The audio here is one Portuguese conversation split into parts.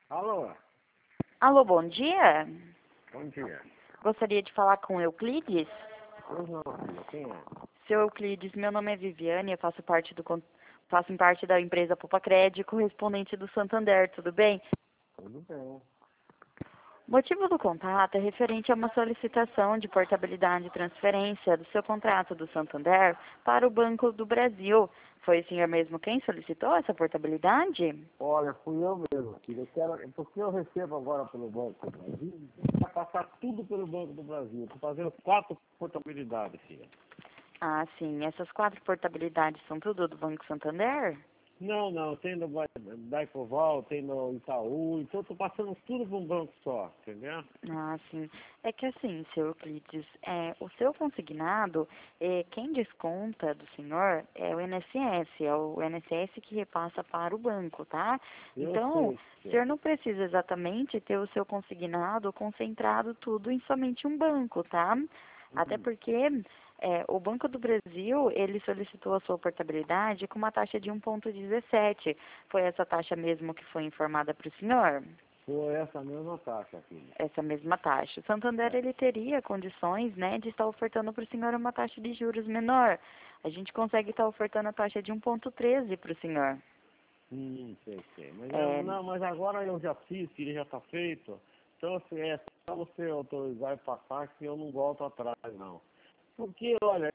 Alô, Alô, bom dia. bom dia. Gostaria de falar com Euclides. Pois não, filha, quem é? Seu Euclides, meu nome é Viviane, eu faço parte da empresa Popacred, correspondente do Santander, tudo bem? Tudo bem. O motivo do contato é referente a uma solicitação de portabilidade e transferência do seu contrato do Santander para o Banco do Brasil. Foi o senhor mesmo quem solicitou essa portabilidade? Olha, fui eu mesmo, filha. Porque eu recebo agora pelo Banco do Brasil, vai passar tudo pelo Banco do Brasil. Estou fazendo 4 portabilidades, filha. Ah, sim. Essas 4 portabilidades são tudo do Banco Santander? Não, tem no Daicoval, tem no Itaú, então estou passando tudo para um banco só, entendeu? Ah, sim. É que assim, seu Euclides, o seu consignado, quem desconta do senhor é o INSS, é o INSS que repassa para o banco, tá? Eu Então, sei, o filha. senhor não precisa exatamente ter o seu consignado concentrado tudo em somente um banco, tá? Até porque o Banco do Brasil, ele solicitou a sua portabilidade com uma taxa de 1,17. Foi essa taxa mesmo que foi informada para o senhor? Foi essa mesma taxa, filha. Essa mesma taxa. O Santander, É. ele teria condições, né, de estar ofertando para o senhor uma taxa de juros menor. A gente consegue estar ofertando a taxa de 1,13 para o senhor. Sei. É, Não, mas agora eu já fiz, filha, já está feito. Então, assim, é só você autorizar e passar que eu não volto atrás, não. Porque, olha,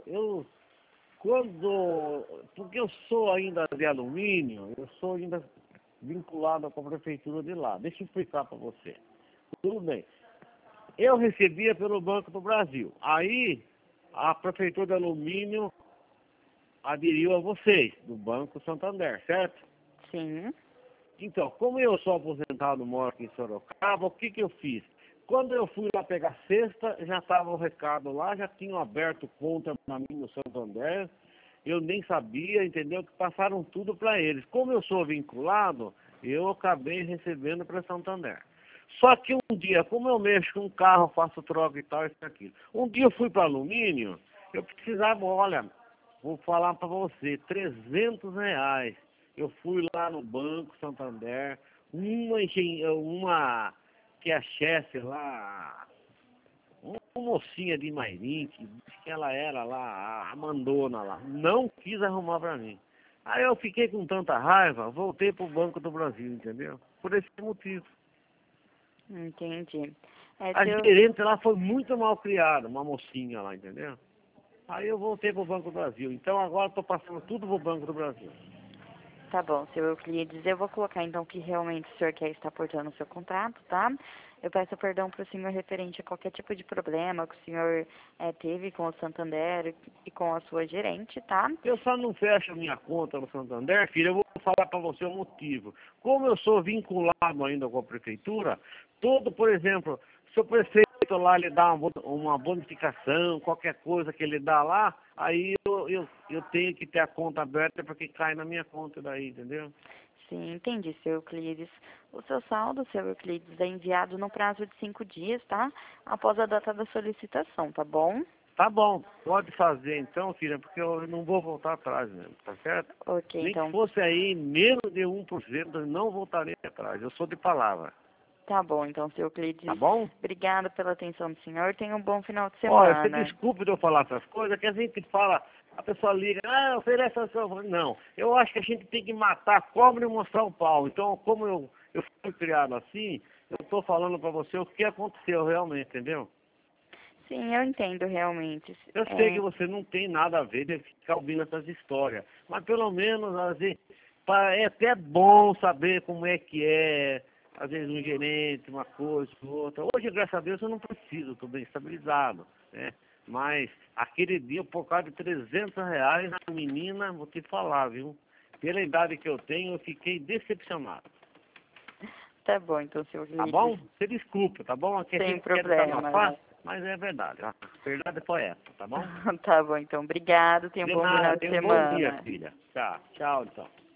porque eu sou ainda de alumínio, eu sou ainda vinculado com a prefeitura de lá. Deixa eu explicar para você. Tudo bem. Eu recebia pelo Banco do Brasil. Aí, a prefeitura de alumínio aderiu a vocês, do Banco Santander, certo? sim. Então, como eu sou aposentado, moro aqui em Sorocaba, o que eu fiz? Quando eu fui lá pegar cesta, já estava o recado lá, já tinham aberto conta para mim no Santander, eu nem sabia, entendeu? Que passaram tudo para eles. Como eu sou vinculado, eu acabei recebendo para Santander. Só que um dia, como eu mexo com carro, faço troca e tal, isso e aquilo. Um dia eu fui para alumínio, eu precisava, olha, vou falar para você, R$ 300. Eu fui lá no Banco Santander, uma que é a chefe lá, uma mocinha de Mairim, que disse que ela era lá, a mandona lá, não quis arrumar para mim. Aí eu fiquei com tanta raiva, voltei pro Banco do Brasil, entendeu? Por esse motivo. Entendi. A Seu... gerente lá foi muito mal criada, uma mocinha lá, entendeu? Aí eu voltei pro Banco do Brasil. Então agora estou passando tudo pro Banco do Brasil. Tá bom, seu Euclides, eu vou colocar então que realmente o senhor quer estar portando o seu contrato, tá? Eu peço perdão para o senhor referente a qualquer tipo de problema que o senhor teve com o Santander e com a sua gerente, tá? Eu só não fecho a minha conta no Santander, filho, eu vou falar para você o motivo. Como eu sou vinculado ainda com a prefeitura, por exemplo, se o prefeito lá lhe dá uma bonificação, qualquer coisa que ele dá lá, aí eu tenho que ter a conta aberta porque cai na minha conta daí, entendeu? Sim, entendi, seu Euclides. O seu saldo, seu Euclides, é enviado no prazo de 5 dias, tá? Após a data da solicitação, tá bom? Tá bom, pode fazer então, filha, porque eu não vou voltar atrás mesmo, tá certo? Ok, Nem que então, fosse aí menos de 1%, eu não voltarei atrás, eu sou de palavra, tá bom, então, seu tá Euclides. bom? Obrigada pela atenção do senhor. Tenha um bom final de Olha, você semana. desculpe de eu falar essas coisas, que a gente fala, a pessoa liga, oferece a sua... Não, eu acho que a gente tem que matar a cobra e mostrar o pau. Então, como eu fui criado assim, eu estou falando para você o que aconteceu realmente, entendeu? Sim, eu entendo realmente. Eu sei que você não tem nada a ver de ficar ouvindo essas histórias, mas pelo menos, às vezes, é até bom saber como é que é, às vezes um gerente, uma coisa, outra. Hoje, graças a Deus, eu não preciso, estou bem estabilizado, né? Mas aquele dia, por causa de R$ 300, a menina, vou te falar, viu? Pela idade que eu tenho, eu fiquei decepcionado. Tá bom, então, seu Tá Euclides. bom? Você desculpa, tá bom? Aqui a Sem gente quer problemas. desabafar, mas é verdade. A verdade foi essa, tá bom? Tá bom, então, obrigado. Tenha um De bom nada, final de tenha um bom dia, semana. filha. Tchau, então.